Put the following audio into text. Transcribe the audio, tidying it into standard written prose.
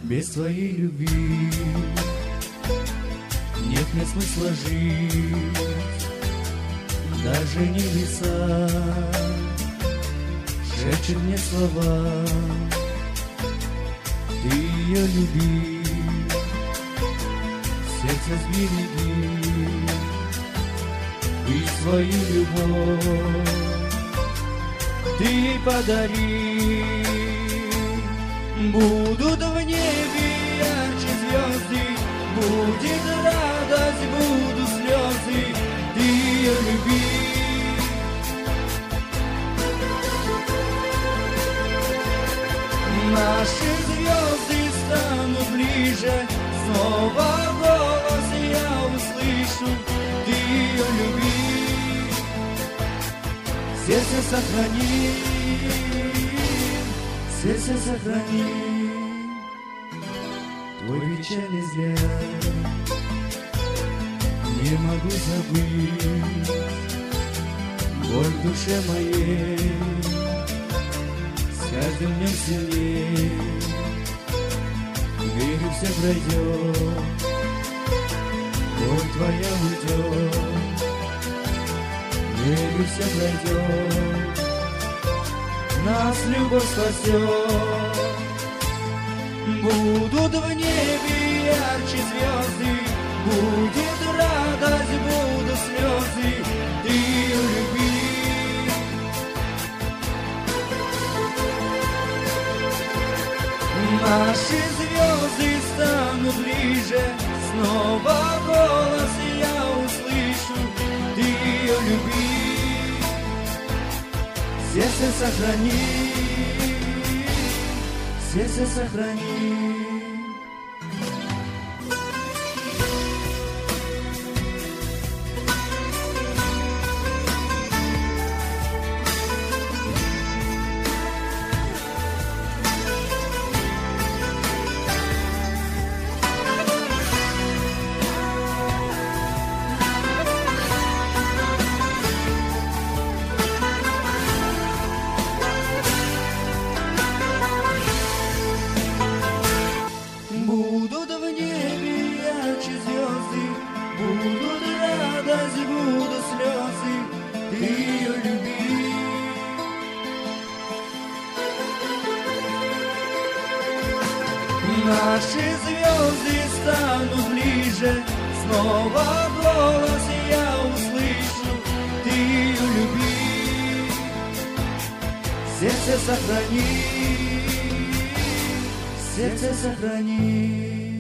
Без твоей любви нет мне смысла жить. Даже небеса шепчут мне слова. Ты ее люби, сердце сбереги, и свою любовь ты ей подари. Будут в небе ярче звезды, будет радость, будут слезы, ты ее люби. Наши звезды станут ближе, снова голос я услышу, ты ее люби. Сердце сохрани, сердце сохрани, твой вечерний взгляд не могу забыть. Боль в душе моей с каждым днем сильнее. Верю, все пройдет, боль твоя уйдет. Верю, все пройдет, нас любовь спасет. Будут в небе ярче звезды, будет радость, будут слезы, ты ее люби. Наши звезды станут ближе, снова голос я услышу, ты ее люби. Сердце сохрани, сердце сохрани. Будут в небе ярче звезды, будут радость, будут слезы, ты ее люби. Наши звезды станут ближе, снова голос я услышу, ты ее люби. Сердце сохрани, сердце сохрани.